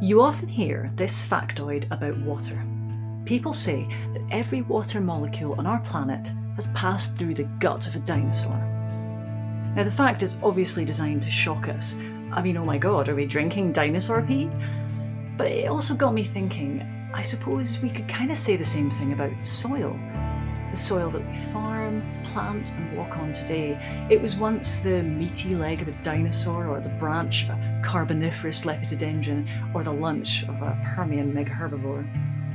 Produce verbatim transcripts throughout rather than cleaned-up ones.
You often hear this factoid about water. People say that every water molecule on our planet has passed through the gut of a dinosaur. Now, the fact is obviously designed to shock us. I mean, oh my god, are we drinking dinosaur pee? But it also got me thinking, I suppose we could kind of say the same thing about soil. The soil that we farm, plant and walk on today. It was once the meaty leg of a dinosaur, or the branch of a carboniferous lepidodendron, or the lunch of a Permian megaherbivore.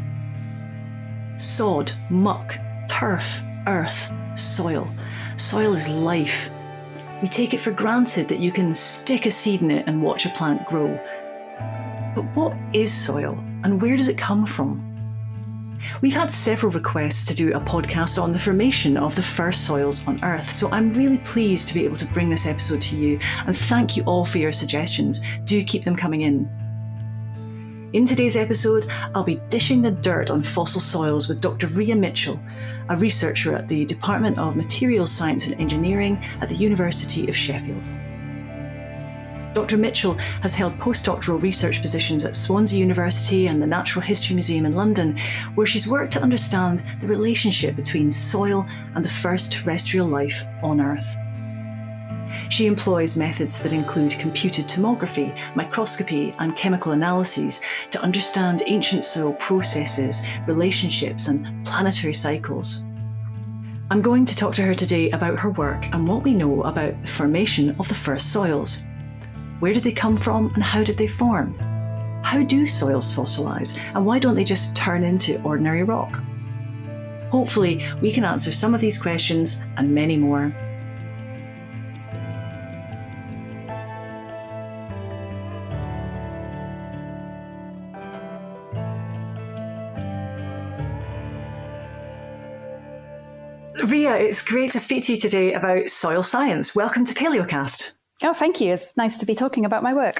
Sod, muck, turf, earth, soil. Soil is life. We take it for granted that you can stick a seed in it and watch a plant grow. But what is soil, and where does it come from? We've had several requests to do a podcast on the formation of the first soils on Earth, so I'm really pleased to be able to bring this episode to you, and thank you all for your suggestions. Do keep them coming in. In today's episode, I'll be dishing the dirt on fossil soils with Doctor Ria Mitchell, a researcher at the Department of Materials Science and Engineering at the University of Sheffield. Doctor Mitchell has held postdoctoral research positions at Swansea University and the Natural History Museum in London, where she's worked to understand the relationship between soil and the first terrestrial life on Earth. She employs methods that include computed tomography, microscopy, and chemical analyses to understand ancient soil processes, relationships, and planetary cycles. I'm going to talk to her today about her work and what we know about the formation of the first soils. Where did they come from and how did they form? How do soils fossilise, and why don't they just turn into ordinary rock? Hopefully, we can answer some of these questions and many more. Ria, it's great to speak to you today about soil science. Welcome to Paleocast. Oh, thank you. It's nice to be talking about my work.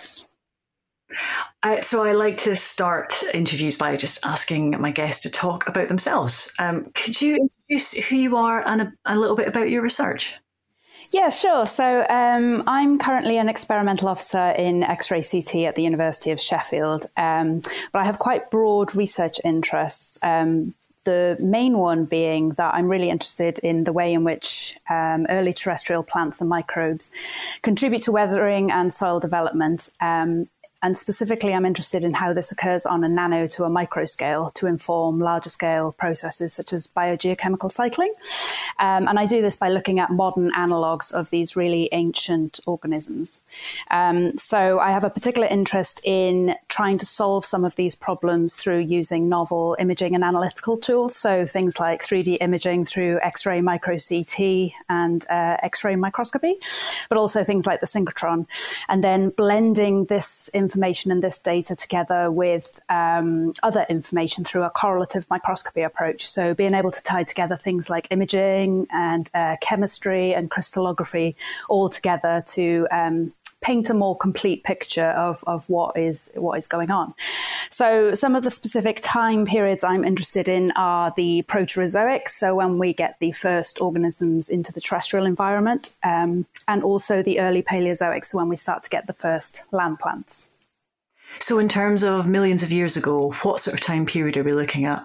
Uh, so I like to start interviews by just asking my guests to talk about themselves. Um, could you introduce who you are and a, a little bit about your research? Yeah, sure. So um, I'm currently an experimental officer in X-ray C T at the University of Sheffield, um, but I have quite broad research interests. Um, The main one being that I'm really interested in the way in which um, early terrestrial plants and microbes contribute to weathering and soil development. Um, and specifically, I'm interested in how this occurs on a nano to a micro scale to inform larger scale processes such as biogeochemical cycling. Um, and I do this by looking at modern analogues of these really ancient organisms. Um, so I have a particular interest in trying to solve some of these problems through using novel imaging and analytical tools. So things like three D imaging through X-ray micro C T and uh, X-ray microscopy, but also things like the synchrotron. And then blending this information and this data together with um, other information through a correlative microscopy approach. So being able to tie together things like imaging and uh, chemistry and crystallography all together to um, paint a more complete picture of, of what is what is going on. So some of the specific time periods I'm interested in are the Proterozoic, so when we get the first organisms into the terrestrial environment, um, and also the early Paleozoic, so when we start to get the first land plants. So in terms of millions of years ago, what sort of time period are we looking at?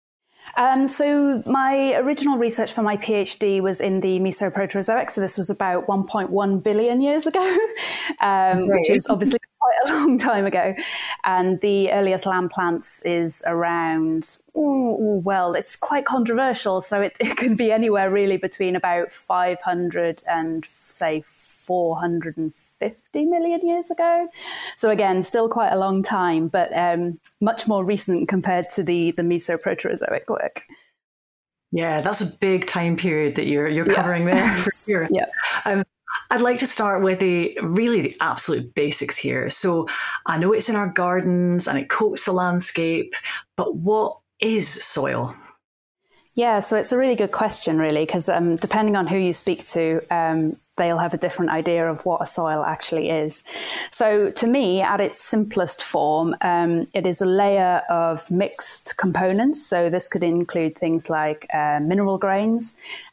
Um, so my original research for my PhD was in the Mesoproterozoic, so this was about one point one billion years ago, um, which is obviously quite a long time ago. And the earliest land plants is around, ooh, well, it's quite controversial, so it, it can be anywhere really between about five hundred and, say, four hundred fifty million years ago. So again, still quite a long time, but um, much more recent compared to the, the Mesoproterozoic work. Yeah, that's a big time period that you're you're covering yeah. there for sure. Yeah. Um, I'd like to start with the really the absolute basics here. So I know it's in our gardens and it coats the landscape, but what is soil? Yeah, so it's a really good question, really, because um, depending on who you speak to, um, they'll have a different idea of what a soil actually is. So to me, at its simplest form, um, it is a layer of mixed components. So this could include things like uh, mineral grains,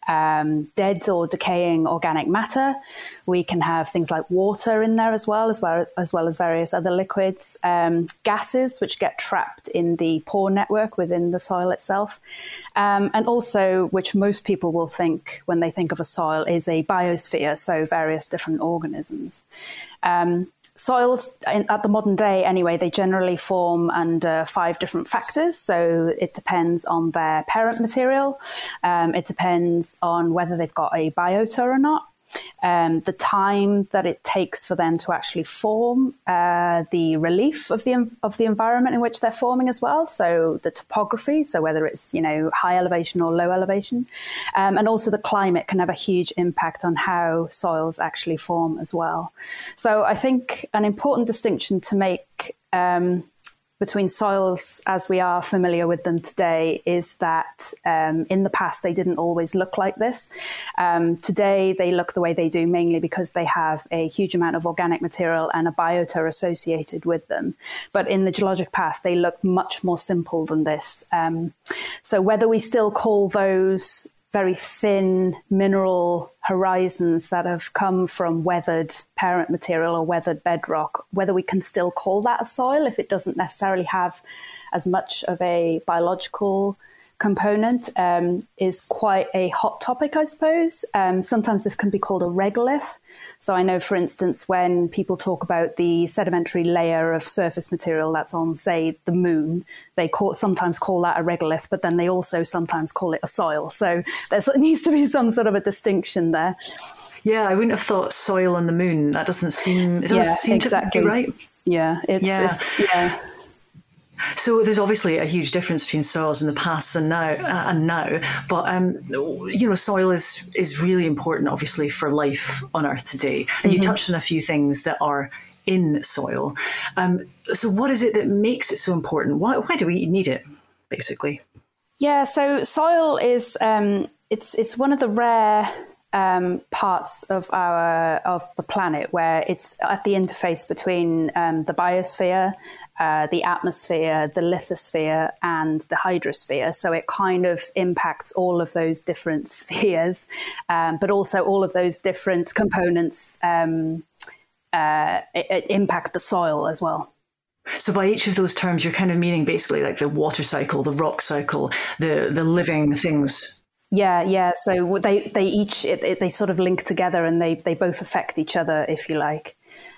um, dead or decaying organic matter. We can have things like water in there as well, as well as, well as various other liquids, um, gases which get trapped in the pore network within the soil itself, um, and also, which most people will think when they think of a soil, is a biosphere, so various different organisms. Um, Soils, in, at the modern day anyway, they generally form under five different factors. So it depends on their parent material. Um, it depends on whether they've got a biota or not. Um, the time that it takes for them to actually form, uh, the relief of the of the environment in which they're forming as well. So the topography, so whether it's you know high elevation or low elevation, um, and also the climate can have a huge impact on how soils actually form as well. So I think an important distinction to make Um, between soils as we are familiar with them today is that um, in the past they didn't always look like this. Um, today they look the way they do mainly because they have a huge amount of organic material and a biota associated with them. But in the geologic past they look much more simple than this. Um, so whether we still call those very thin mineral horizons that have come from weathered parent material or weathered bedrock, whether we can still call that a soil if it doesn't necessarily have as much of a biological component, um, is quite a hot topic, I suppose. Um, sometimes this can be called a regolith. So I know, for instance, when people talk about the sedimentary layer of surface material that's on, say, the moon, they call, sometimes call that a regolith, but then they also sometimes call it a soil. So there needs to be some sort of a distinction there. Yeah, I wouldn't have thought soil on the moon. That doesn't seem, it doesn't yeah, seem exactly. to be right. Yeah, it's, yeah. It's, yeah. So there's obviously a huge difference between soils in the past and now, uh, and now. But um, you know, soil is is really important, obviously, for life on Earth today. And mm-hmm. you touched on a few things that are in soil. Um, so what is it that makes it so important? Why why do we need it, basically? Yeah. So soil is um, it's it's one of the rare Um, parts of our of the planet where it's at the interface between um, the biosphere, uh, the atmosphere, the lithosphere, and the hydrosphere. So it kind of impacts all of those different spheres, um, but also all of those different components um, uh, it, it impact the soil as well. So by each of those terms, you're kind of meaning basically like the water cycle, the rock cycle, the the living things. Yeah, yeah. So they they each it, it, they sort of link together, and they they both affect each other, if you like.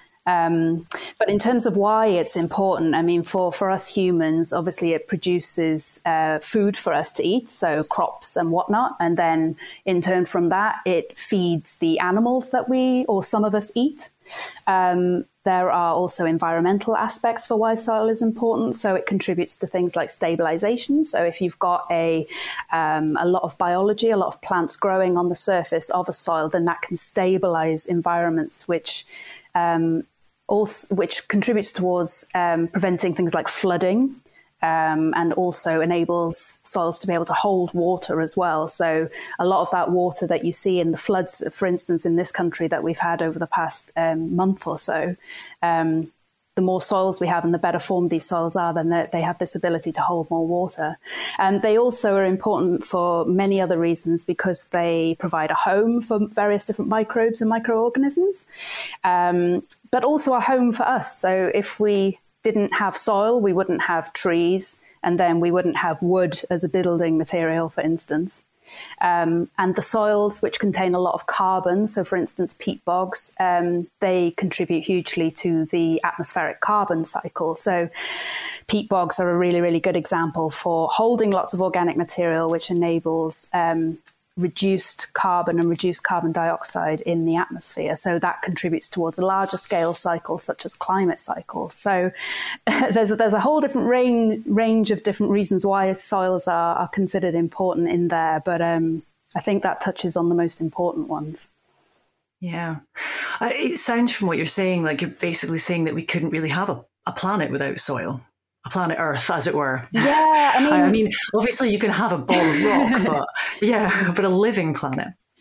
Um, but in terms of why it's important, I mean, for, for us humans, obviously it produces uh, food for us to eat, so crops and whatnot. And then in turn from that, it feeds the animals that we, or some of us, eat. Um, there are also environmental aspects for why soil is important. So it contributes to things like stabilization. So if you've got a, um, a lot of biology, a lot of plants growing on the surface of a soil, then that can stabilize environments, which um, also, which contributes towards um, preventing things like flooding. Um, and also enables soils to be able to hold water as well. So a lot of that water that you see in the floods, for instance, in this country that we've had over the past um, month or so, um, the more soils we have and the better formed these soils are, then they have this ability to hold more water. And they also are important for many other reasons because they provide a home for various different microbes and microorganisms, um, but also a home for us. So if we didn't have soil, we wouldn't have trees, and then we wouldn't have wood as a building material, for instance. Um, and the soils, which contain a lot of carbon, so for instance, peat bogs, um, they contribute hugely to the atmospheric carbon cycle. So peat bogs are a really, really good example for holding lots of organic material, which enables um, reduced carbon and reduced carbon dioxide in the atmosphere. So that contributes towards a larger scale cycle, such as climate cycles. So there's, a, there's a whole different range, range of different reasons why soils are, are considered important in there. But um, I think that touches on the most important ones. Yeah. Uh, it sounds from what you're saying, like you're basically saying that we couldn't really have a, a planet without soil. A planet Earth, as it were. Yeah, I mean, I mean, obviously you can have a ball of rock, but yeah, but a living planet.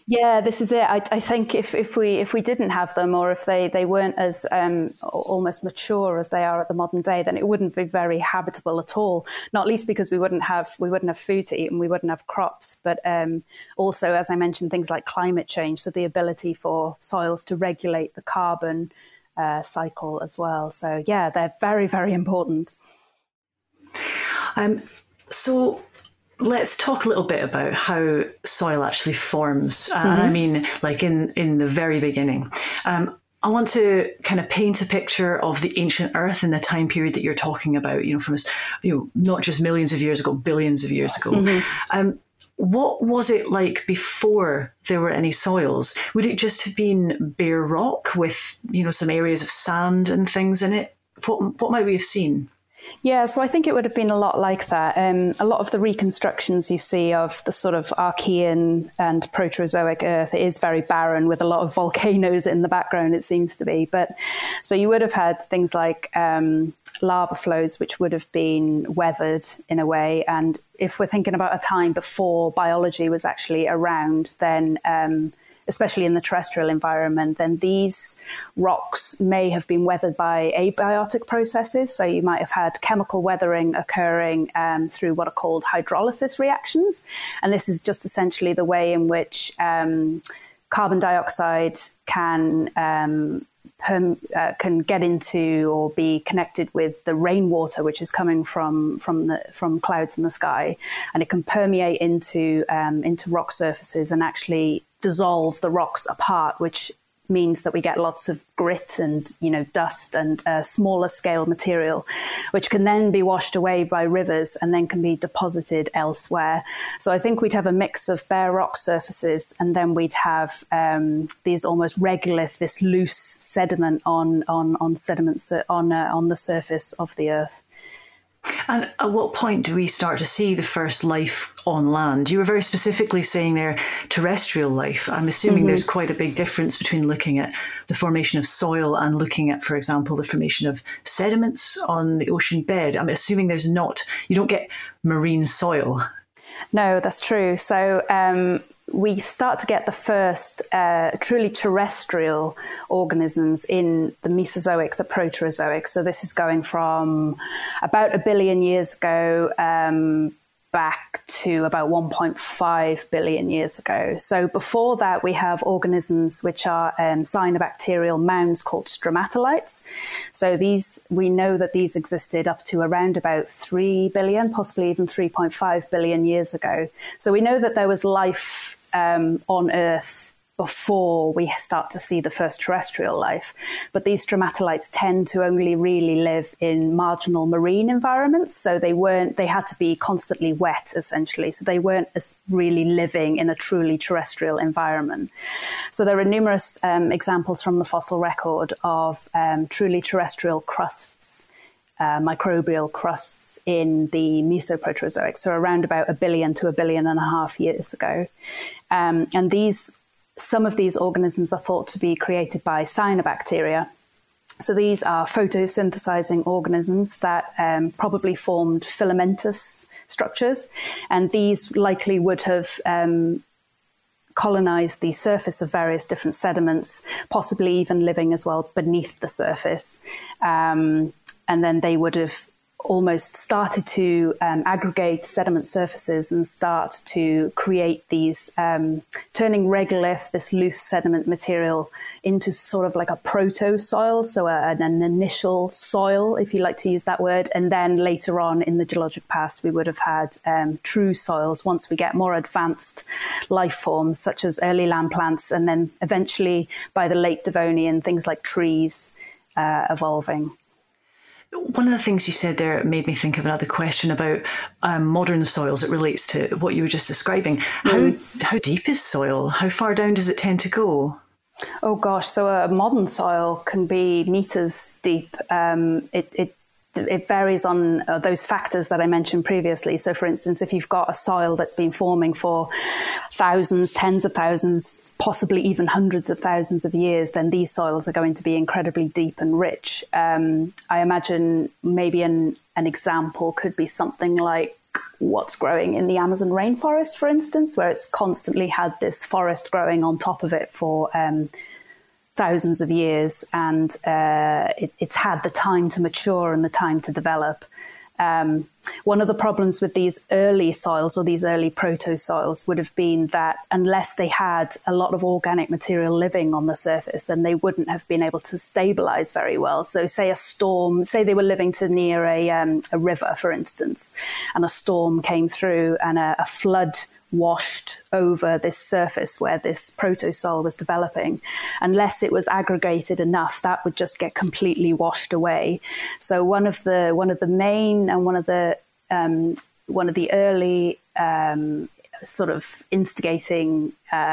Yeah, this is it. I, I think if, if we if we didn't have them, or if they, they weren't as um, almost mature as they are at the modern day, then it wouldn't be very habitable at all. Not least because we wouldn't have we wouldn't have food to eat and we wouldn't have crops. But um, also, as I mentioned, things like climate change, so the ability for soils to regulate the carbon uh, cycle as well. So yeah, they're very, very important. Um, so. Let's talk a little bit about how soil actually forms. Mm-hmm. And I mean, like in, in the very beginning. Um, I want to kind of paint a picture of the ancient Earth in the time period that you're talking about, you know, from, you know, not just millions of years ago, billions of years ago. Mm-hmm. Um, what was it like before there were any soils? Would it just have been bare rock with, you know, some areas of sand and things in it? What, what might we have seen? Yeah, so I think it would have been a lot like that. Um, a lot of the reconstructions you see of the sort of Archean and Proterozoic Earth is very barren with a lot of volcanoes in the background, it seems to be. But so you would have had things like um, lava flows, which would have been weathered in a way. And if we're thinking about a time before biology was actually around, then um, especially in the terrestrial environment, then these rocks may have been weathered by abiotic processes. So you might have had chemical weathering occurring um, through what are called hydrolysis reactions. And this is just essentially the way in which um, carbon dioxide can um, perm- uh, can get into or be connected with the rainwater, which is coming from from the from clouds in the sky, and it can permeate into um, into rock surfaces and actually dissolve the rocks apart, which means that we get lots of grit and, you know, dust and uh, smaller scale material, which can then be washed away by rivers and then can be deposited elsewhere. So I think we'd have a mix of bare rock surfaces, and then we'd have um, these almost regolith, this loose sediment on on on sediments on uh, on the surface of the Earth. And at what point do we start to see the first life on land? You were very specifically saying there terrestrial life. I'm assuming mm-hmm. there's quite a big difference between looking at the formation of soil and looking at, for example, the formation of sediments on the ocean bed. I'm assuming there's not, you don't get marine soil. No, that's true. So um, we start to get the first uh, truly terrestrial organisms in the Mesozoic, the Proterozoic. So this is going from about a billion years ago um, back to about one point five billion years ago. So before that, we have organisms which are um, cyanobacterial mounds called stromatolites. So these, we know that these existed up to around about three billion, possibly even three point five billion years ago. So we know that there was life um, on Earth before we start to see the first terrestrial life. But these stromatolites tend to only really live in marginal marine environments. So they weren't, they had to be constantly wet, essentially. So they weren't as really living in a truly terrestrial environment. So there are numerous um, examples from the fossil record of um, truly terrestrial crusts, uh, microbial crusts in the Mesoproterozoic. So around about a billion to a billion and a half years ago. Um, and these Some of these organisms are thought to be created by cyanobacteria. So these are photosynthesizing organisms that um, probably formed filamentous structures, and these likely would have um, colonized the surface of various different sediments, possibly even living as well beneath the surface. Um, and then they would have almost started to um, aggregate sediment surfaces and start to create these, um, turning regolith, this loose sediment material, into sort of like a proto-soil, so a, an, an initial soil, if you like to use that word. And then later on in the geologic past, we would have had um, true soils once we get more advanced life forms, such as early land plants, and then eventually by the late Devonian, things like trees uh, evolving. One of the things you said there made me think of another question about um, modern soils. It relates to what you were just describing. How mm. how deep is soil? How far down does it tend to go? Oh gosh, so a modern soil can be meters deep. Um, it, it it varies on uh, those factors that I mentioned previously. So for instance, if you've got a soil that's been forming for thousands, tens of thousands, possibly even hundreds of thousands of years, then these soils are going to be incredibly deep and rich. Um, I imagine maybe an, an example could be something like what's growing in the Amazon rainforest, for instance, where it's constantly had this forest growing on top of it for um, thousands of years, and uh, it, it's had the time to mature and the time to develop. Um, one of the problems with these early soils or these early proto-soils would have been that unless they had a lot of organic material living on the surface, then they wouldn't have been able to stabilize very well. So say a storm, say they were living to near a, um, a river, for instance, and a storm came through and a, a flood washed over this surface where this proto-soil was developing. Unless it was aggregated enough, that would just get completely washed away. So one of the one of the main and one of the um, one of the early um, sort of instigating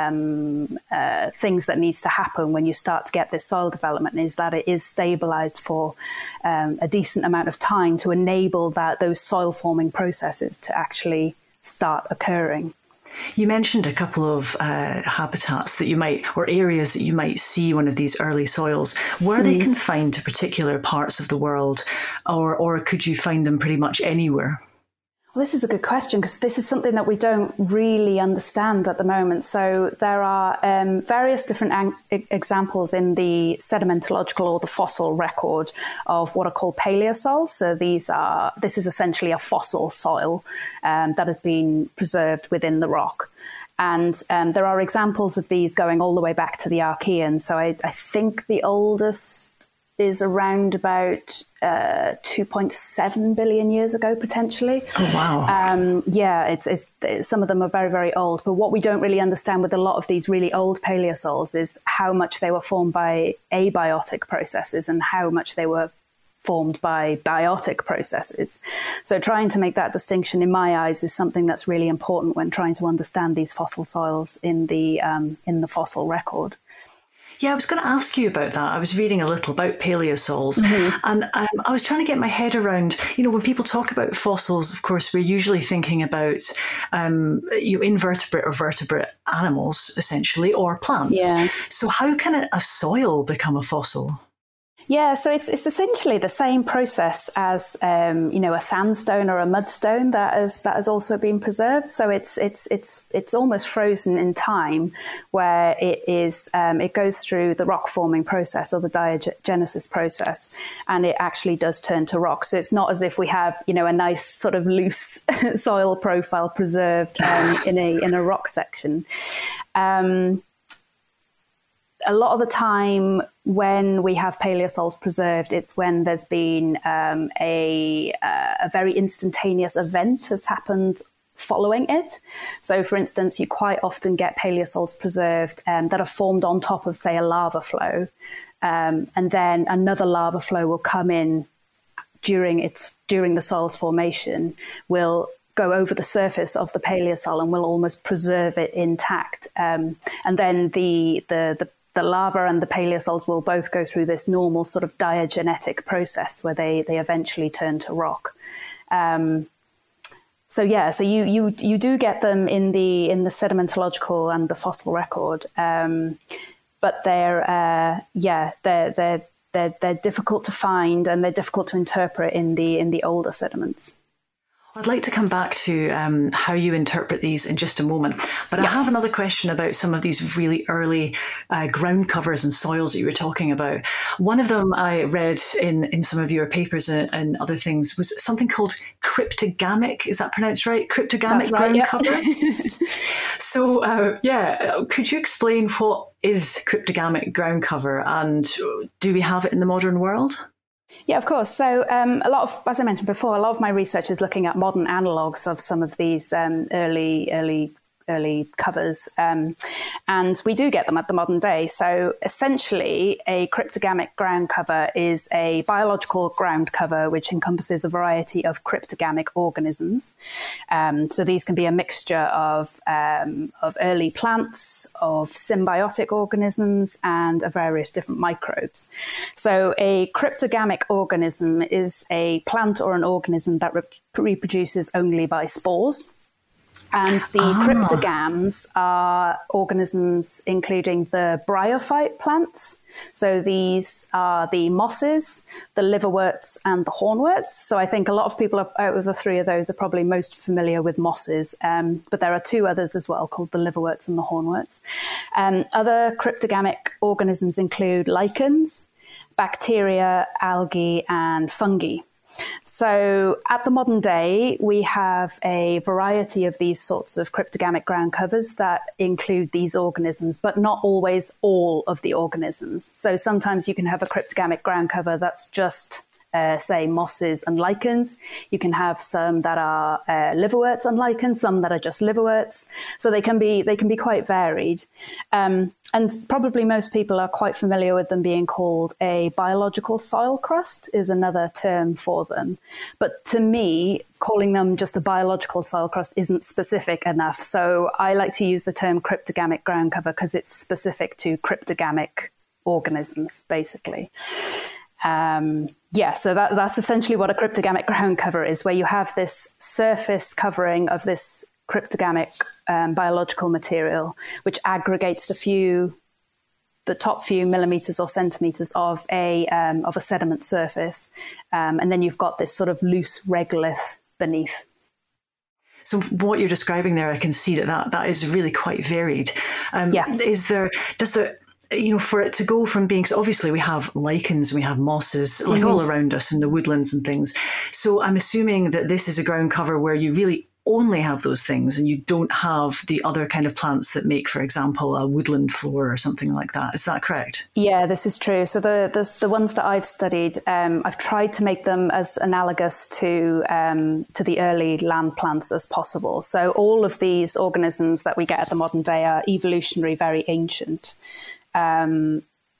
um, uh, things that needs to happen when you start to get this soil development is that it is stabilized for um, a decent amount of time to enable that those soil forming processes to actually start occurring. You mentioned a couple of uh, habitats that you might, or areas that you might see one of these early soils. Were mm. they confined to particular parts of the world, or, or could you find them pretty much anywhere? Well, this is a good question, because this is something that we don't really understand at the moment. So there are um, various different ang- examples in the sedimentological or the fossil record of what are called paleosols. So these are this is essentially a fossil soil um, that has been preserved within the rock. And um, there are examples of these going all the way back to the Archean. So I, I think the oldest is around about uh, two point seven billion years ago, potentially. Oh, wow. Um, yeah, it's, it's, it's some of them are very, very old. But what we don't really understand with a lot of these really old paleosols is how much they were formed by abiotic processes and how much they were formed by biotic processes. So trying to make that distinction, in my eyes, is something that's really important when trying to understand these fossil soils in the um, in the fossil record. Yeah, I was going to ask you about that. I was reading a little about paleosols, mm-hmm. and um, I was trying to get my head around, you know, when people talk about fossils, of course, we're usually thinking about um, you know, invertebrate or vertebrate animals, essentially, or plants. Yeah. So how can a, a soil become a fossil? Yeah, so it's it's essentially the same process as um, you know, a sandstone or a mudstone that has that has also been preserved. So it's it's it's it's almost frozen in time, where it is um, it goes through the rock forming process or the diagenesis process, and it actually does turn to rock. So it's not as if we have, you know, a nice sort of loose soil profile preserved um, in a in a rock section. Um, A lot of the time when we have paleosols preserved, it's when there's been um, a, uh, a very instantaneous event has happened following it. So, for instance, you quite often get paleosols preserved um, that are formed on top of, say, a lava flow. Um, and then another lava flow will come in during its during the soil's formation, will go over the surface of the paleosol and will almost preserve it intact. Um, and then the the the The lava and the paleosols will both go through this normal sort of diagenetic process where they, they eventually turn to rock. Um, so yeah, so you you you do get them in the in the sedimentological and the fossil record, um, but they're uh, yeah they're they're they're they're difficult to find, and they're difficult to interpret in the in the older sediments. I'd like to come back to um, how you interpret these in just a moment. But yeah. I have another question about some of these really early uh, ground covers and soils that you were talking about. One of them I read in, in some of your papers and, and other things was something called cryptogamic. Is that pronounced right? Cryptogamic right, ground yeah. cover? So, uh, yeah, could you explain what is cryptogamic ground cover, and do we have it in the modern world? Yeah, of course. So um, a lot of, as I mentioned before, a lot of my research is looking at modern analogues of some of these um, early, early, early covers. Um, and we do get them at the modern day. So essentially, a cryptogamic ground cover is a biological ground cover which encompasses a variety of cryptogamic organisms. Um, so these can be a mixture of, um, of early plants, of symbiotic organisms, and of various different microbes. So a cryptogamic organism is a plant or an organism that re- reproduces only by spores. And the ah. cryptogams are organisms including the bryophyte plants. So these are the mosses, the liverworts, and the hornworts. So I think a lot of people are, out of the three of those are probably most familiar with mosses. Um, but there are two others as well called the liverworts and the hornworts. Um, other cryptogamic organisms include lichens, bacteria, algae, and fungi. So at the modern day, we have a variety of these sorts of cryptogamic ground covers that include these organisms, but not always all of the organisms. So sometimes you can have a cryptogamic ground cover that's just Uh, say mosses and lichens. You can have some that are uh, liverworts and lichens, some that are just liverworts. So they can be they can be quite varied. Um, and probably most people are quite familiar with them being called a biological soil crust is another term for them. But to me, calling them just a biological soil crust isn't specific enough. So I like to use the term cryptogamic ground cover because it's specific to cryptogamic organisms, basically. Um, yeah, so that, that's essentially what a cryptogamic ground cover is, where you have this surface covering of this cryptogamic um, biological material, which aggregates the few, the top few millimeters or centimeters of a um, of a sediment surface, um, and then you've got this sort of loose regolith beneath. So what you're describing there, I can see that that, that is really quite varied. Um, yeah. Is there does there you know, for it to go from being, so obviously we have lichens, we have mosses, like mm-hmm. all around us in the woodlands and things. So I'm assuming that this is a ground cover where you really only have those things and you don't have the other kind of plants that make, for example, a woodland floor or something like that. Is that correct? Yeah, this is true. So the the, the ones that I've studied, um, I've tried to make them as analogous to um, to the early land plants as possible. So all of these organisms that we get at the modern day are evolutionary, very ancient. Um,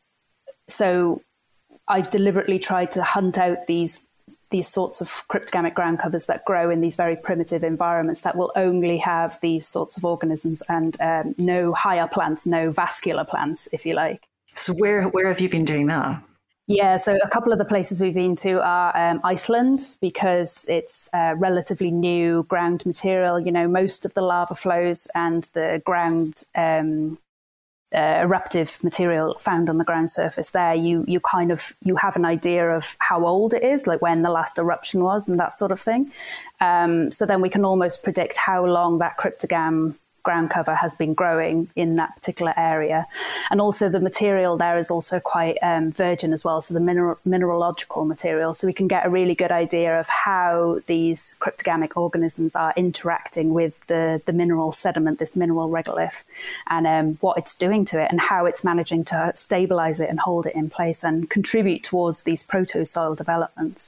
so I've deliberately tried to hunt out these these sorts of cryptogamic ground covers that grow in these very primitive environments that will only have these sorts of organisms and um, no higher plants, no vascular plants, if you like. So where where have you been doing that? Yeah, so a couple of the places we've been to are um, Iceland, because it's uh, relatively new ground material. You know, most of the lava flows and the ground um Uh, eruptive material found on the ground surface there, you you kind of you have an idea of how old it is, like when the last eruption was and that sort of thing. Um, so then we can almost predict how long that cryptogam ground cover has been growing in that particular area. And also the material there is also quite um, virgin as well, so the mineral, mineralogical material. So we can get a really good idea of how these cryptogamic organisms are interacting with the, the mineral sediment, this mineral regolith, and um, what it's doing to it and how it's managing to stabilize it and hold it in place and contribute towards these proto-soil developments.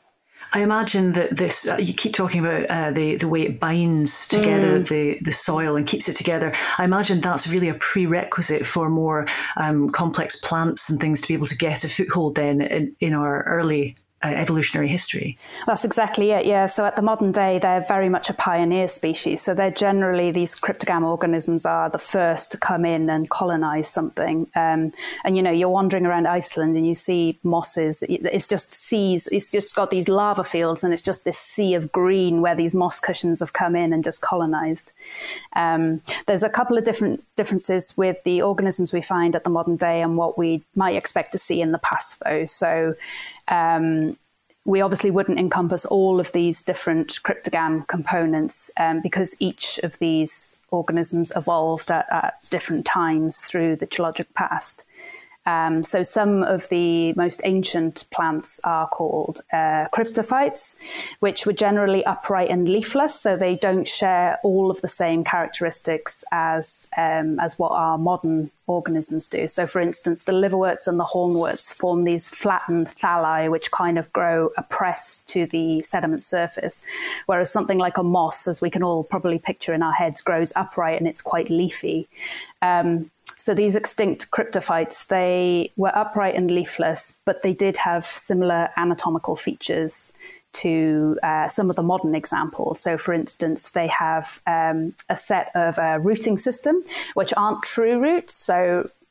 I imagine that this, uh, you keep talking about uh, the, the way it binds together mm. the, the soil and keeps it together. I imagine that's really a prerequisite for more um, complex plants and things to be able to get a foothold then in, in our early Uh, evolutionary history. That's exactly it, yeah. So at the modern day, they're very much a pioneer species. So they're generally, these cryptogam organisms are the first to come in and colonize something. Um, and, you know, you're wandering around Iceland and you see mosses. It's just seas. It's just got these lava fields and it's just this sea of green where these moss cushions have come in and just colonized. Um, there's a couple of different differences with the organisms we find at the modern day and what we might expect to see in the past, though. So Um, we obviously wouldn't encompass all of these different cryptogam components um, because each of these organisms evolved at, at different times through the geologic past. Um, so some of the most ancient plants are called uh, cryptophytes, which were generally upright and leafless, so they don't share all of the same characteristics as um, as what our modern organisms do. So, for instance, the liverworts and the hornworts form these flattened thalli, which kind of grow oppressed to the sediment surface, whereas something like a moss, as we can all probably picture in our heads, grows upright and it's quite leafy. Um, So these extinct cryptophytes, they were upright and leafless, but they did have similar anatomical features to uh, some of the modern examples. So, for instance, they have um, a set of a rooting system, which aren't true roots. So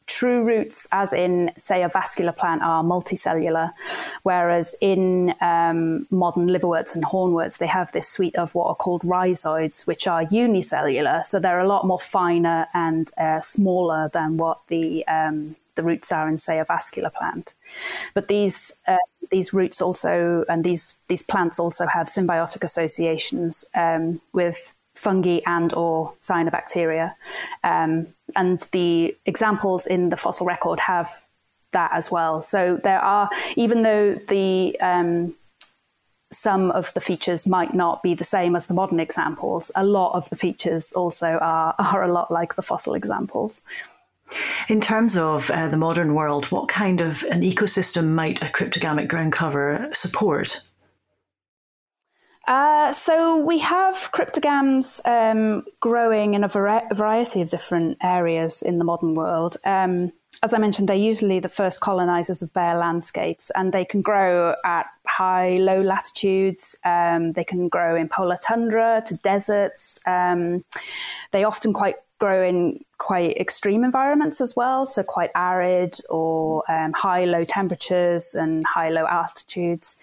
true roots, as in, say, a vascular plant, are multicellular, whereas in um, modern liverworts and hornworts, they have this suite of what are called rhizoids, which are unicellular. So they're a lot more finer and uh, smaller than what the um, the roots are in, say, a vascular plant. But these uh, these roots also, and these these plants also have symbiotic associations um, with fungi and or cyanobacteria. Um, and the examples in the fossil record have that as well. So there are, even though the um, some of the features might not be the same as the modern examples, a lot of the features also are, are a lot like the fossil examples. In terms of uh, the modern world, what kind of an ecosystem might a cryptogamic ground cover support? Uh, so we have cryptogams um, growing in a vari- variety of different areas in the modern world. Um, as I mentioned, they're usually the first colonizers of bare landscapes, and they can grow at high, low latitudes. Um, they can grow in polar tundra to deserts. Um, they often quite grow in quite extreme environments as well, so quite arid or um, high, low temperatures and high, low altitudes.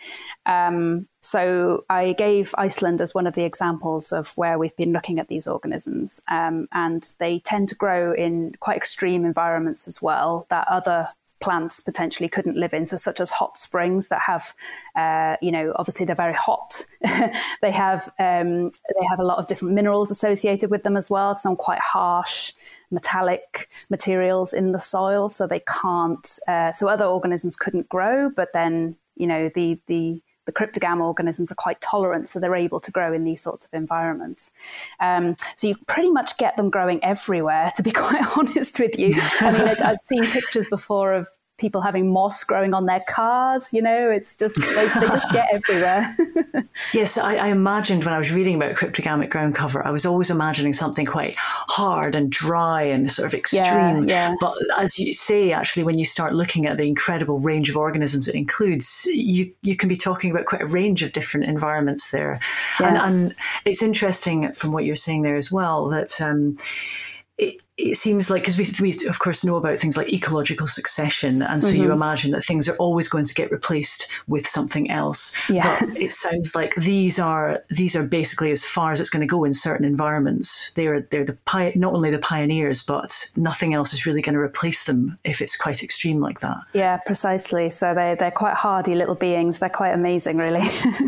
Um, so I gave Iceland as one of the examples of where we've been looking at these organisms, um, and they tend to grow in quite extreme environments as well that other plants potentially couldn't live in, so such as hot springs that have, uh, you know, obviously they're very hot. they have um, they have a lot of different minerals associated with them as well, some quite harsh metallic materials in the soil, so they can't. Uh, so other organisms couldn't grow, but then you know the the the cryptogam organisms are quite tolerant, so they're able to grow in these sorts of environments. Um, so you pretty much get them growing everywhere, to be quite honest with you. I mean, I'd, I've seen pictures before of people having moss growing on their cars, you know, it's just, they, they just get everywhere. Yes, I, I imagined when I was reading about cryptogamic ground cover, I was always imagining something quite hard and dry and sort of extreme. Yeah, yeah. But as you say, actually, when you start looking at the incredible range of organisms it includes, you, you can be talking about quite a range of different environments there. Yeah. And, and it's interesting from what you're saying there as well, that um, it, it seems like, because we, we of course know about things like ecological succession, and so mm-hmm. you imagine that things are always going to get replaced with something else. Yeah. But it sounds like these are these are basically as far as it's going to go in certain environments. They're they're the pi- not only the pioneers, but nothing else is really going to replace them if it's quite extreme like that. Yeah, precisely. So they they're quite hardy little beings. They're quite amazing, really.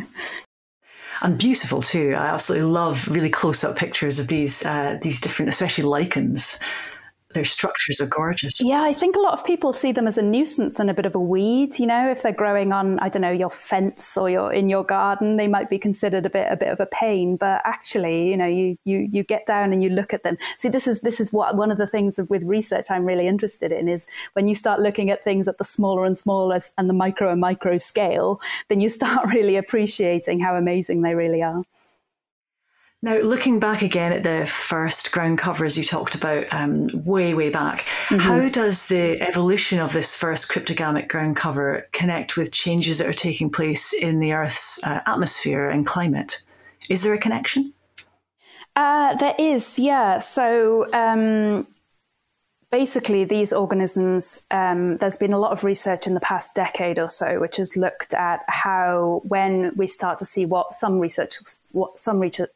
And beautiful too. I absolutely love really close-up pictures of these uh, these different, especially lichens. Their structures are gorgeous. Yeah, I think a lot of people see them as a nuisance and a bit of a weed. You know, if they're growing on, I don't know, your fence or your in your garden, they might be considered a bit a bit of a pain. But actually, you know, you you you get down and you look at them. See, this is this is what one of the things with research I'm really interested in is when you start looking at things at the smaller and smaller and the micro and micro scale, then you start really appreciating how amazing they really are. Now, looking back again at the first ground covers you talked about um, way, way back, mm-hmm. how does the evolution of this first cryptogamic ground cover connect with changes that are taking place in the Earth's uh, atmosphere and climate? Is there a connection? Uh, there is, yeah. So um, basically, these organisms, um, there's been a lot of research in the past decade or so, which has looked at how when we start to see what some research, what some research,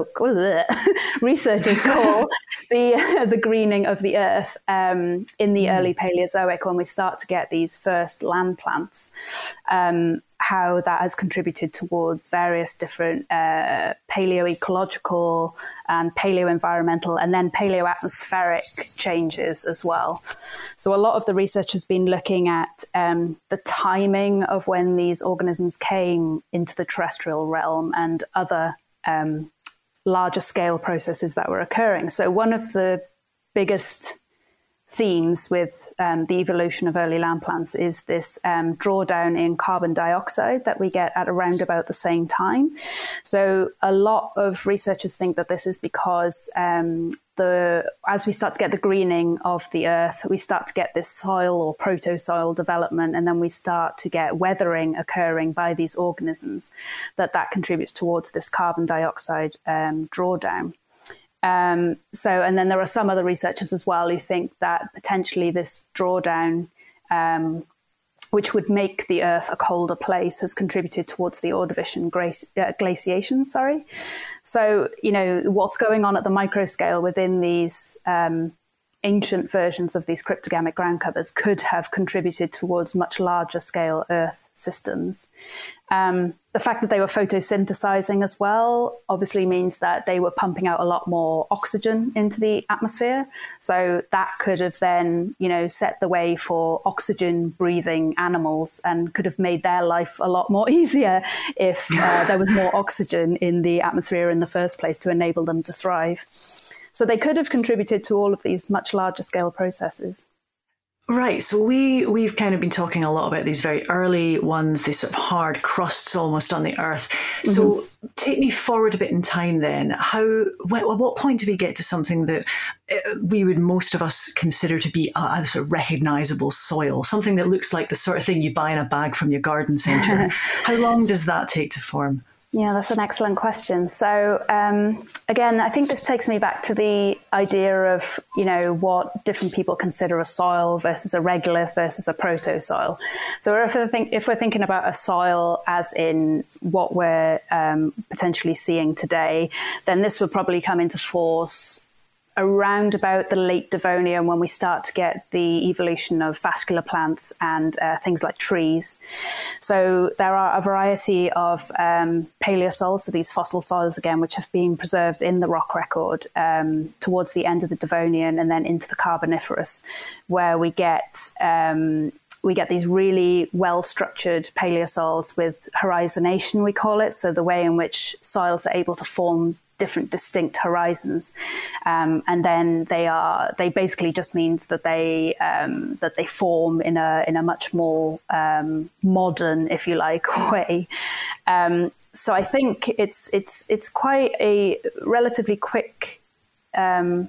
researchers call the the greening of the earth um, in the mm. early Paleozoic, when we start to get these first land plants, um, how that has contributed towards various different uh, paleoecological and paleoenvironmental and then paleoatmospheric changes as well. So a lot of the research has been looking at um, the timing of when these organisms came into the terrestrial realm and other um, larger scale processes that were occurring. So one of the biggest themes with um, the evolution of early land plants is this um, drawdown in carbon dioxide that we get at around about the same time. So a lot of researchers think that this is because um, the as we start to get the greening of the earth, we start to get this soil or proto-soil development, and then we start to get weathering occurring by these organisms, that that contributes towards this carbon dioxide um, drawdown. Um, so, and then there are some other researchers as well who think that potentially this drawdown, um, which would make the Earth a colder place, has contributed towards the Ordovician glaci- uh, glaciation. Sorry. So, you know, what's going on at the microscale within these um, ancient versions of these cryptogamic ground covers could have contributed towards much larger scale Earth systems. Um, the fact that they were photosynthesizing as well obviously means that they were pumping out a lot more oxygen into the atmosphere. So that could have then, you know, set the way for oxygen breathing animals and could have made their life a lot more easier if uh, there was more oxygen in the atmosphere in the first place to enable them to thrive. So they could have contributed to all of these much larger scale processes. Right. So we, we've kind of been talking a lot about these very early ones, these sort of hard crusts almost on the Earth. So mm-hmm. take me forward a bit in time then. How, at what point do we get to something that we would, most of us, consider to be a, a sort of recognisable soil, something that looks like the sort of thing you buy in a bag from your garden centre? How long does that take to form? Yeah, that's an excellent question. So um, again, I think this takes me back to the idea of, you know, what different people consider a soil versus a regolith versus a proto-soil. So if we're, think, if we're thinking about a soil as in what we're um, potentially seeing today, then this would probably come into force around about the late Devonian, when we start to get the evolution of vascular plants and uh, things like trees. So there are a variety of um, paleosols, so these fossil soils again, which have been preserved in the rock record um, towards the end of the Devonian and then into the Carboniferous, where we get um, we get these really well-structured paleosols with horizonation, we call it, so the way in which soils are able to form different distinct horizons, um, and then they are they basically just means that they um, that they form in a in a much more um, modern, if you like, way. Um, so I think it's it's it's quite a relatively quick um,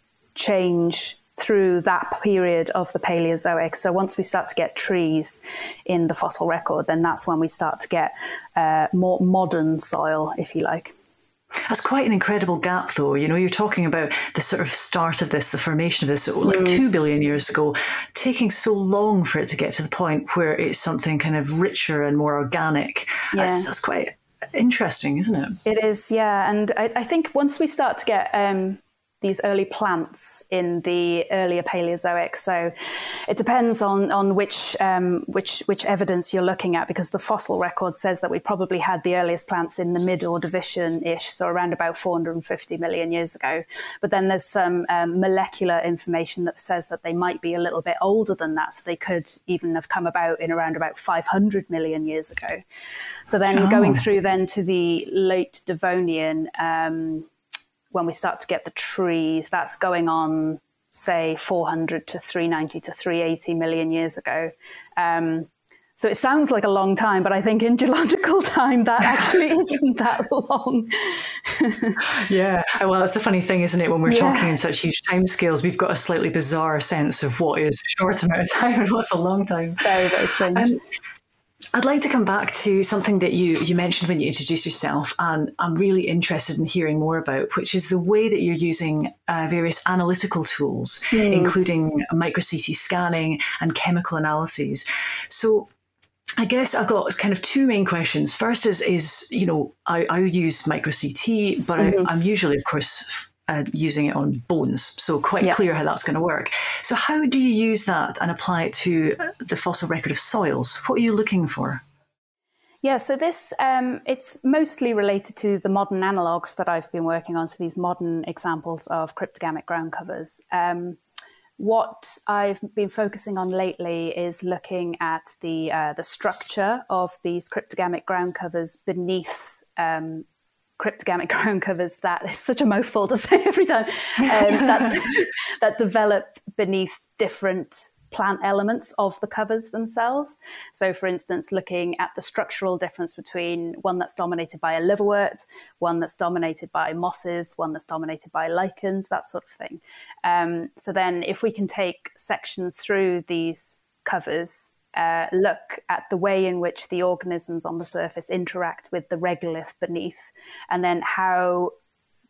change through that period of the Paleozoic. So once we start to get trees in the fossil record, then that's when we start to get uh, more modern soil, if you like. That's quite an incredible gap, though. You know, you're talking about the sort of start of this, the formation of this, like mm. two billion years ago, taking so long for it to get to the point where it's something kind of richer and more organic. Yeah. That's, that's quite interesting, isn't it? It is, yeah. And I, I think once we start to get um, these early plants in the earlier Paleozoic. So it depends on on which um, which which evidence you're looking at, because the fossil record says that we probably had the earliest plants in the mid-Ordovician-ish, so around about four hundred fifty million years ago. But then there's some um, molecular information that says that they might be a little bit older than that, so they could even have come about in around about five hundred million years ago. So then oh. going through then to the late Devonian, um, when we start to get the trees, that's going on, say, four hundred to three ninety to three eighty million years ago. Um, so it sounds like a long time, but I think in geological time, that actually isn't that long. Yeah, well, it's the funny thing, isn't it? When we're yeah. talking in such huge timescales, we've got a slightly bizarre sense of what is a short amount of time and what's a long time. Very, very strange. Um, I'd like to come back to something that you, you mentioned when you introduced yourself, and I'm really interested in hearing more about, which is the way that you're using uh, various analytical tools, mm. including micro-C T scanning and chemical analyses. So I guess I've got kind of two main questions. First is, is you know, I, I use micro-C T, but mm-hmm. I, I'm usually, of course, Uh, using it on bones, so quite yeah. clear how that's going to work. So how do you use that and apply it to the fossil record of soils? What are you looking for? Yeah, so this, um, it's mostly related to the modern analogues that I've been working on, so these modern examples of cryptogamic ground covers. Um, what I've been focusing on lately is looking at the, uh, the structure of these cryptogamic ground covers beneath um, cryptogamic ground covers, that is such a mouthful to say every time, um, that, that develop beneath different plant elements of the covers themselves. So for instance, looking at the structural difference between one that's dominated by a liverwort, one that's dominated by mosses, one that's dominated by lichens, that sort of thing. Um, so then if we can take sections through these covers, Uh, look at the way in which the organisms on the surface interact with the regolith beneath, and then how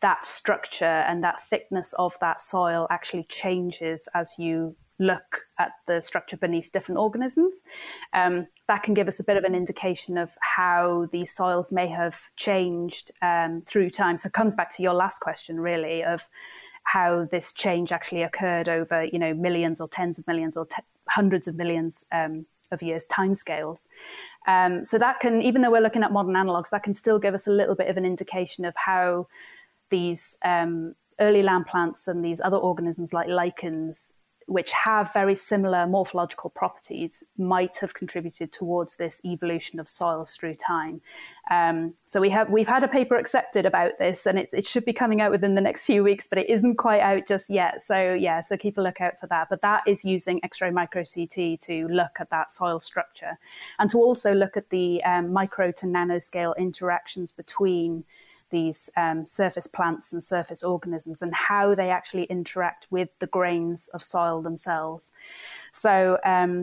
that structure and that thickness of that soil actually changes as you look at the structure beneath different organisms. Um, that can give us a bit of an indication of how these soils may have changed um, through time. So it comes back to your last question, really, of how this change actually occurred over, you know, millions or tens of millions or te- hundreds of millions um, of years timescales. Um, so that can, even though we're looking at modern analogues, that can still give us a little bit of an indication of how these um, early land plants and these other organisms like lichens, which have very similar morphological properties, might have contributed towards this evolution of soils through time. Um, so we have we've had a paper accepted about this, and it, it should be coming out within the next few weeks, but it isn't quite out just yet. So yeah, so keep a lookout for that. But that is using X-ray micro C T to look at that soil structure, and to also look at the um, micro to nanoscale interactions between these um, surface plants and surface organisms and how they actually interact with the grains of soil themselves. So,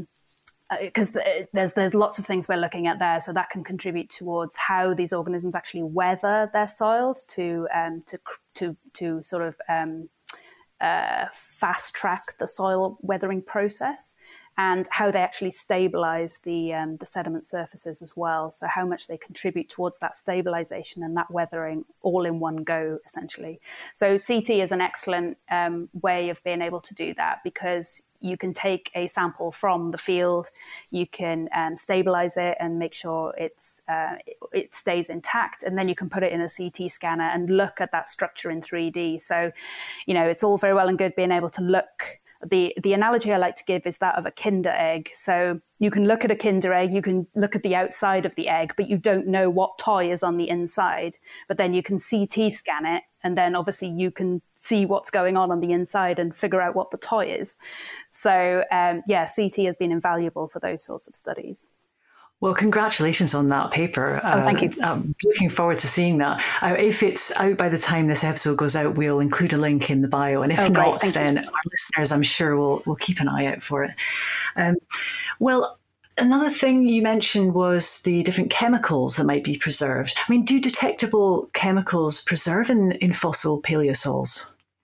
because um, there's there's lots of things we're looking at there, so that can contribute towards how these organisms actually weather their soils to um, to to to sort of um, uh, fast track the soil weathering process, and how they actually stabilize the um, the sediment surfaces as well. So how much they contribute towards that stabilization and that weathering all in one go, essentially. So C T is an excellent um, way of being able to do that, because you can take a sample from the field, you can um, stabilize it and make sure it's uh, it, it stays intact, and then you can put it in a C T scanner and look at that structure in three D. So, you know, it's all very well and good being able to look. The the analogy I like to give is that of a Kinder egg. So you can look at a Kinder egg, you can look at the outside of the egg, but you don't know what toy is on the inside. But then you can C T scan it, and then obviously you can see what's going on on the inside and figure out what the toy is. So um, yeah, C T has been invaluable for those sorts of studies. Well, congratulations on that paper. Oh, thank you. Uh, I'm looking forward to seeing that. Uh, if it's out by the time this episode goes out, we'll include a link in the bio. And if oh, not, great. then our listeners, I'm sure, will will keep an eye out for it. Um, well, another thing you mentioned was the different chemicals that might be preserved. I mean, do detectable chemicals preserve in, in fossil paleosols?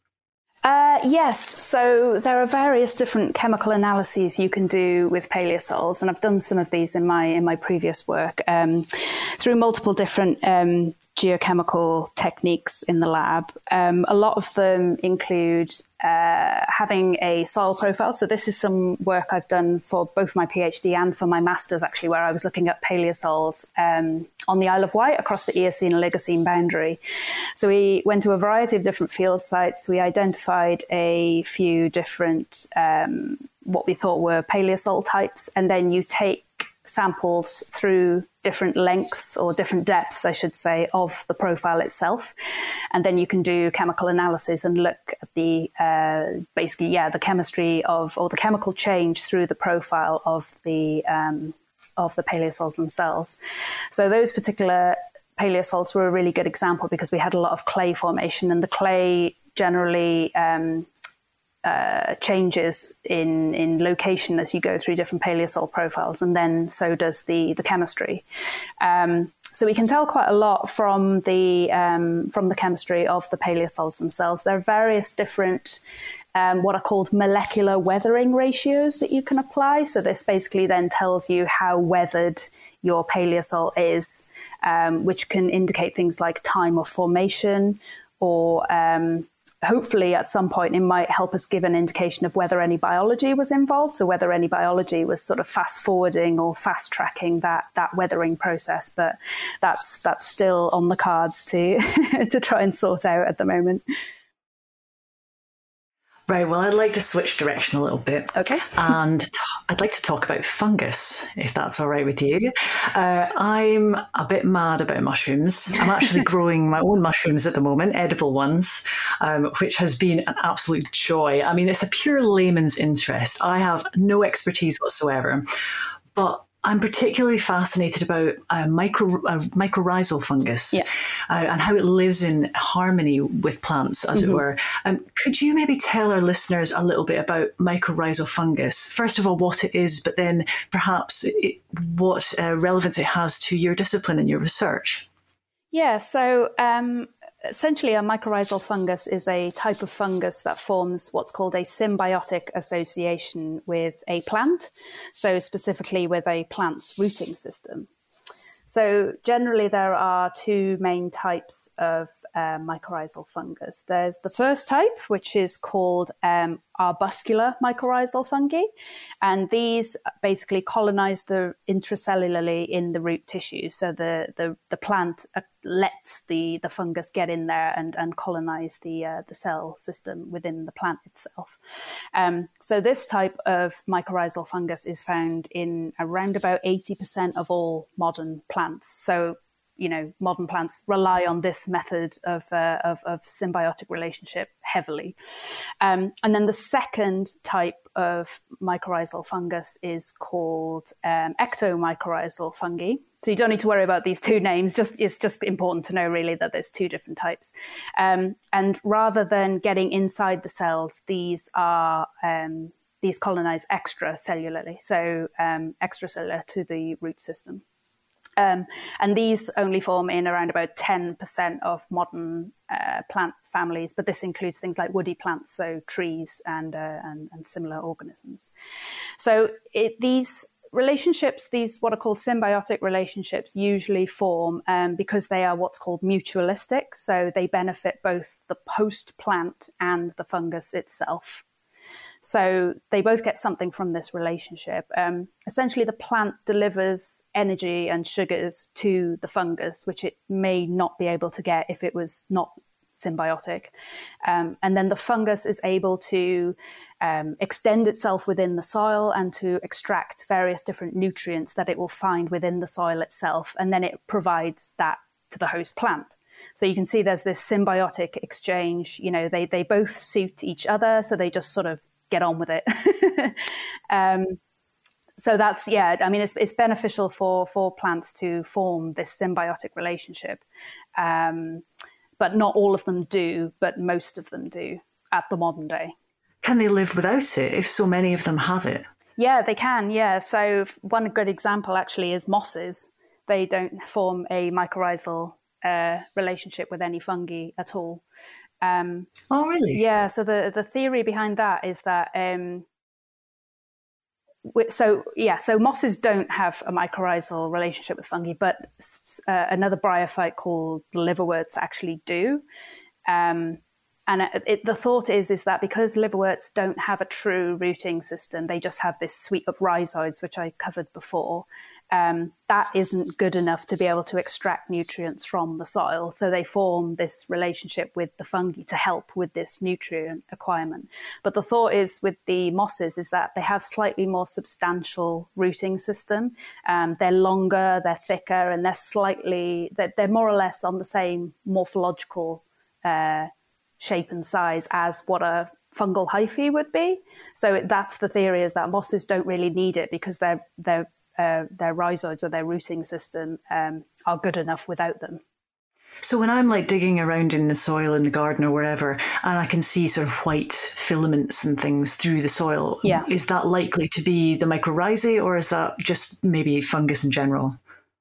Uh, yes, so there are various different chemical analyses you can do with paleosols, and I've done some of these in my in my previous work um, through multiple different um, geochemical techniques in the lab. Um, a lot of them include uh, having a soil profile. So this is some work I've done for both my PhD and for my master's, actually, where I was looking at paleosols um, on the Isle of Wight across the Eocene-Oligocene boundary. So we went to a variety of different field sites. We identified a few different um, what we thought were paleosol types, and then you take samples through different lengths or different depths, I should say, of the profile itself. And then you can do chemical analysis and look at the, uh, basically, yeah, the chemistry of, or the chemical change through the profile of the, um, of the paleosols themselves. So those particular paleosols were a really good example because we had a lot of clay formation, and the clay generally um, Uh, changes in, in location as you go through different paleosol profiles, and then so does the, the chemistry. Um, so we can tell quite a lot from the um, from the chemistry of the paleosols themselves. There are various different um, what are called molecular weathering ratios that you can apply. So this basically then tells you how weathered your paleosol is, um, which can indicate things like time of formation, or um, hopefully at some point it might help us give an indication of whether any biology was involved. So whether any biology was sort of fast forwarding or fast tracking that that weathering process. But that's that's still on the cards to to try and sort out at the moment. Right, well, I'd like to switch direction a little bit. Okay. And t- I'd like to talk about fungus, if that's all right with you. Uh, I'm a bit mad about mushrooms. I'm actually growing my own mushrooms at the moment, edible ones, um, which has been an absolute joy. I mean, it's a pure layman's interest. I have no expertise whatsoever, but I'm particularly fascinated about uh, micro, uh, mycorrhizal fungus, yeah. uh, and how it lives in harmony with plants, as mm-hmm. it were. Um, could you maybe tell our listeners a little bit about mycorrhizal fungus? First of all, what it is, but then perhaps it, what uh, relevance it has to your discipline and your research. Yeah, so um, essentially, a mycorrhizal fungus is a type of fungus that forms what's called a symbiotic association with a plant, so specifically with a plant's rooting system. So generally, there are two main types of uh, mycorrhizal fungus. There's the first type, which is called um, arbuscular mycorrhizal fungi, and these basically colonize the intracellularly in the root tissue. So the the, the plant uh, lets the, the fungus get in there and, and colonize the uh, the cell system within the plant itself. Um, so this type of mycorrhizal fungus is found in around about eighty percent of all modern plants. So, you know, modern plants rely on this method of, uh, of, of symbiotic relationship heavily. Um, and then the second type of mycorrhizal fungus is called um, ectomycorrhizal fungi. So you don't need to worry about these two names. Just it's just important to know really that there's two different types. Um, and rather than getting inside the cells, these are um, these colonize extracellularly, so um, extracellular to the root system. Um, and these only form in around about ten percent of modern uh, plant families, but this includes things like woody plants, so trees and uh, and, and similar organisms. So it, these relationships, these what are called symbiotic relationships, usually form um, because they are what's called mutualistic. So they benefit both the host plant and the fungus itself. So they both get something from this relationship. Um, essentially, the plant delivers energy and sugars to the fungus, which it may not be able to get if it was not symbiotic. Um, and then the fungus is able to um, extend itself within the soil and to extract various different nutrients that it will find within the soil itself. And then it provides that to the host plant. So you can see there's this symbiotic exchange. You know, they, they both suit each other, so they just sort of get on with it. um, so that's, yeah, I mean, it's, it's beneficial for, for plants to form this symbiotic relationship. Um, but not all of them do, but most of them do at the modern day. Can they live without it if so many of them have it? Yeah, they can, yeah. So one good example actually is mosses. They don't form a mycorrhizal uh, relationship with any fungi at all. Um, oh, really? Yeah, so the, the theory behind that is that, um, so yeah, so mosses don't have a mycorrhizal relationship with fungi, but uh, another bryophyte called liverworts actually do. Um, and it, it, the thought is, is that because liverworts don't have a true rooting system, they just have this suite of rhizoids, which I covered before, um, that isn't good enough to be able to extract nutrients from the soil. So they form this relationship with the fungi to help with this nutrient acquirement. But the thought is with the mosses is that they have slightly more substantial rooting system. Um, they're longer, they're thicker, and they're slightly, they're, they're more or less on the same morphological uh, shape and size as what a fungal hyphae would be. So that's the theory, is that mosses don't really need it because they're, they're Uh, their rhizoids or their rooting system um, are good enough without them. So when I'm like digging around in the soil in the garden or wherever, and I can see sort of white filaments and things through the soil, yeah. is that likely to be the mycorrhizae, or is that just maybe fungus in general?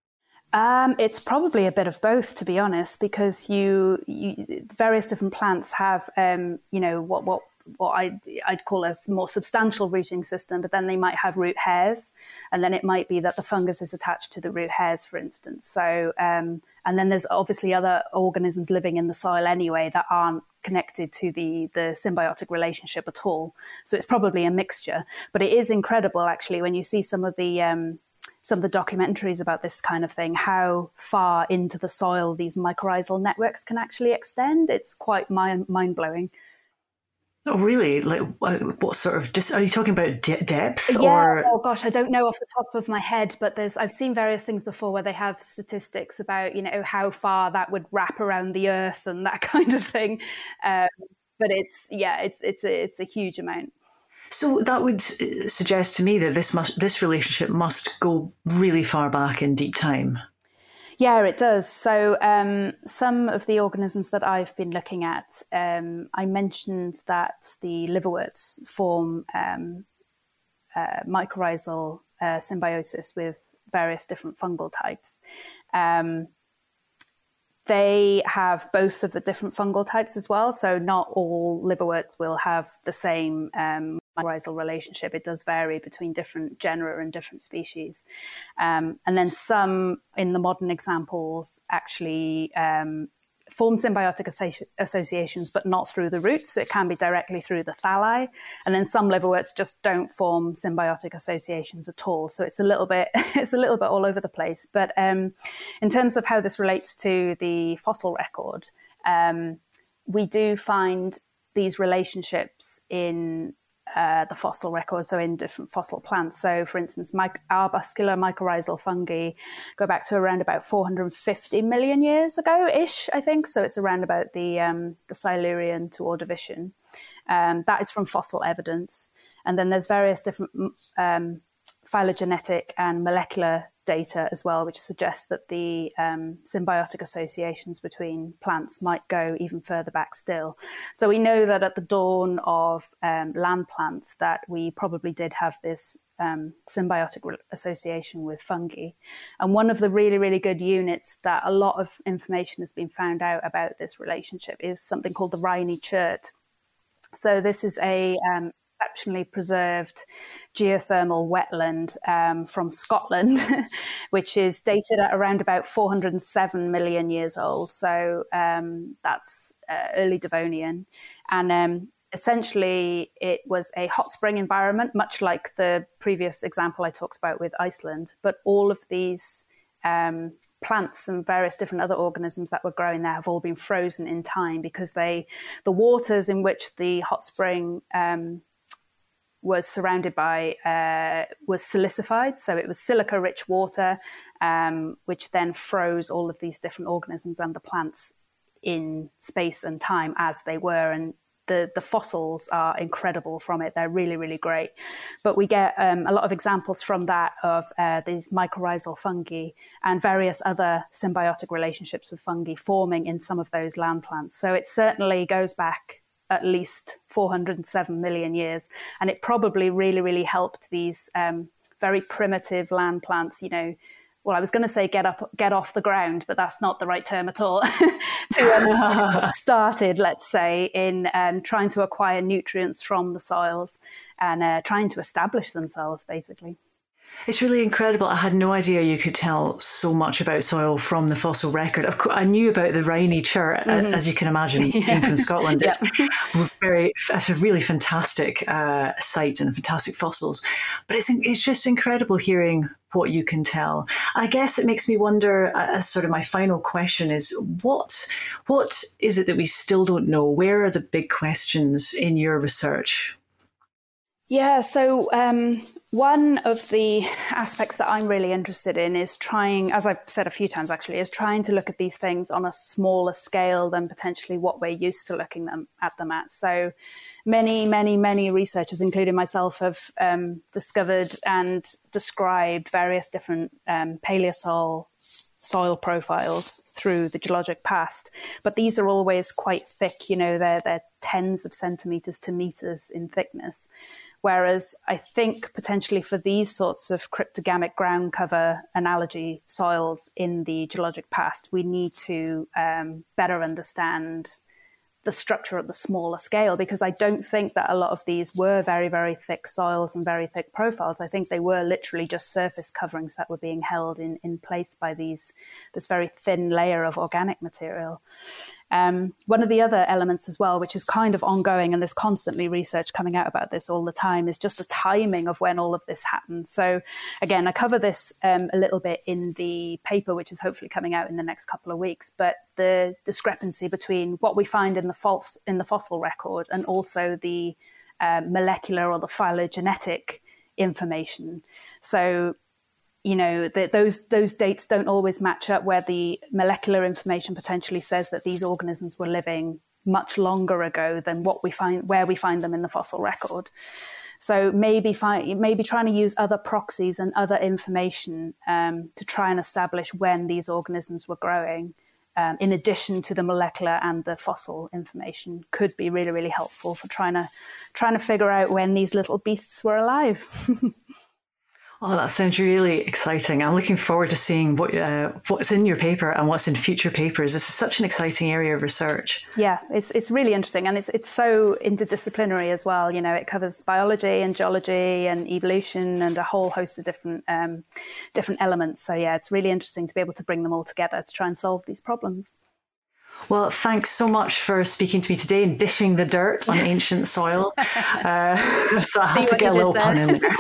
Um, it's probably a bit of both, to be honest, because you, you various different plants have, um, you know, what what what I, I'd call a more substantial rooting system, but then they might have root hairs, and then it might be that the fungus is attached to the root hairs, for instance. So, um, and then there's obviously other organisms living in the soil anyway that aren't connected to the, the symbiotic relationship at all. So it's probably a mixture, but it is incredible actually when you see some of the um, some of the documentaries about this kind of thing, how far into the soil these mycorrhizal networks can actually extend. It's quite mind mind blowing. Oh, really? Like, what sort of? Are you talking about de- depth? Yeah. Or? Oh gosh, I don't know off the top of my head, but there's I've seen various things before where they have statistics about, you know, how far that would wrap around the earth and that kind of thing. Um, but it's yeah, it's it's a, it's a huge amount. So that would suggest to me that this must this relationship must go really far back in deep time. Yeah, it does. So um, some of the organisms that I've been looking at, um, I mentioned that the liverworts form um, uh, mycorrhizal uh, symbiosis with various different fungal types. Um, they have both of the different fungal types as well. So not all liverworts will have the same um, mycorrhizal relationship. It does vary between different genera and different species. Um, and then some in the modern examples actually um, form symbiotic associ- associations, but not through the roots. So it can be directly through the thalli. And then some liverworts just don't form symbiotic associations at all. So it's a little bit, it's a little bit all over the place. But um, in terms of how this relates to the fossil record, um, we do find these relationships in Uh, the fossil record, so in different fossil plants. So, for instance, my, arbuscular mycorrhizal fungi go back to around about four hundred fifty million years ago-ish, I think. So it's around about the um, the Silurian to Ordovician. Um, that is from fossil evidence. And then there's various different um, phylogenetic and molecular data as well, which suggests that the um, symbiotic associations between plants might go even further back still. So we know that at the dawn of um, land plants that we probably did have this um, symbiotic re- association with fungi. And one of the really, really good units that a lot of information has been found out about this relationship is something called the Rhynie chert. So this is a um, exceptionally preserved geothermal wetland um, from Scotland, which is dated at around about four hundred seven million years old. So um, that's uh, early Devonian. And um, essentially, it was a hot spring environment, much like the previous example I talked about with Iceland. But all of these um, plants and various different other organisms that were growing there have all been frozen in time because they, the waters in which the hot spring um, was surrounded by, uh, was silicified. So it was silica-rich water, um, which then froze all of these different organisms and the plants in space and time as they were. And the, the fossils are incredible from it. They're really, really great. But we get um, a lot of examples from that of uh, these mycorrhizal fungi and various other symbiotic relationships with fungi forming in some of those land plants. So it certainly goes back at least four hundred seven million years. And it probably really, really helped these um, very primitive land plants, you know, well, I was going to say get up, get off the ground, but that's not the right term at all, to um, get started, let's say, in um, trying to acquire nutrients from the soils and uh, trying to establish themselves, basically. It's really incredible. I had no idea you could tell so much about soil from the fossil record. Of course, I knew about the Rhynie chert, mm-hmm. as you can imagine, yeah. being from Scotland. It's yeah. very, it's a really fantastic uh, site and fantastic fossils. But it's it's just incredible hearing what you can tell. I guess it makes me wonder, as uh, sort of my final question is, what what is it that we still don't know? Where are the big questions in your research? Yeah, so um, one of the aspects that I'm really interested in is trying, as I've said a few times actually, is trying to look at these things on a smaller scale than potentially what we're used to looking them, at them at. So many, many, many researchers, including myself, have um, discovered and described various different um, paleosol soil profiles through the geologic past. But these are always quite thick, you know, they're, they're tens of centimetres to metres in thickness. Whereas I think potentially for these sorts of cryptogamic ground cover analogy soils in the geologic past, we need to um, better understand the structure at the smaller scale, because I don't think that a lot of these were very, very thick soils and very thick profiles. I think they were literally just surface coverings that were being held in, in place by these this very thin layer of organic material. Um, one of the other elements as well, which is kind of ongoing, and there's constantly research coming out about this all the time, is just the timing of when all of this happened. So again, I cover this um, a little bit in the paper, which is hopefully coming out in the next couple of weeks, but the discrepancy between what we find in the, false, in the fossil record and also the uh, molecular or the phylogenetic information. So you know, the, those those dates don't always match up, where the molecular information potentially says that these organisms were living much longer ago than what we find where we find them in the fossil record. So maybe find, maybe trying to use other proxies and other information um, to try and establish when these organisms were growing, um, in addition to the molecular and the fossil information, could be really, really helpful for trying to trying to figure out when these little beasts were alive. Oh, that sounds really exciting. I'm looking forward to seeing what uh, what's in your paper and what's in future papers. This is such an exciting area of research. Yeah, it's it's really interesting, and it's it's so interdisciplinary as well. You know, it covers biology and geology and evolution and a whole host of different um, different elements. So yeah, it's really interesting to be able to bring them all together to try and solve these problems. Well, thanks so much for speaking to me today and dishing the dirt on ancient soil. Uh, so I had to get a little pun in there.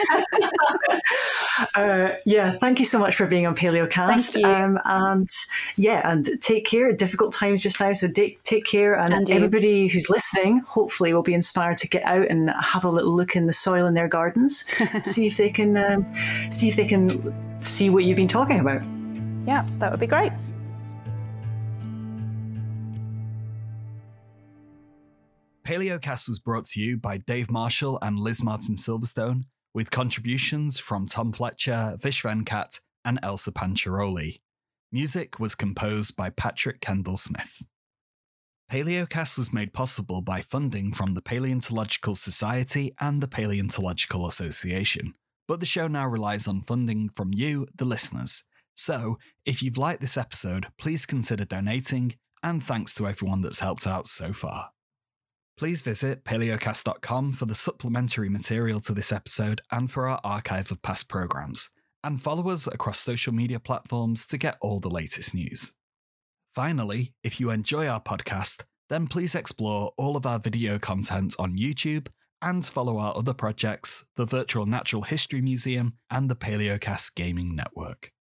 uh, yeah, thank you so much for being on PaleoCast. Thank you. Um, and yeah, and take care. Difficult times just now, so take, take care. And, and everybody who's listening, hopefully, will be inspired to get out and have a little look in the soil in their gardens, see if they can um, see if they can see what you've been talking about. Yeah, that would be great. PaleoCast was brought to you by Dave Marshall and Liz Martin Silverstone, with contributions from Tom Fletcher, Vish Venkat, and Elsa Pancharoli. Music was composed by Patrick Kendall Smith. PaleoCast was made possible by funding from the Paleontological Society and the Paleontological Association, but the show now relies on funding from you, the listeners. So, if you've liked this episode, please consider donating, and thanks to everyone that's helped out so far. Please visit paleocast dot com for the supplementary material to this episode and for our archive of past programmes, and follow us across social media platforms to get all the latest news. Finally, if you enjoy our podcast, then please explore all of our video content on YouTube and follow our other projects, the Virtual Natural History Museum and the PaleoCast Gaming Network.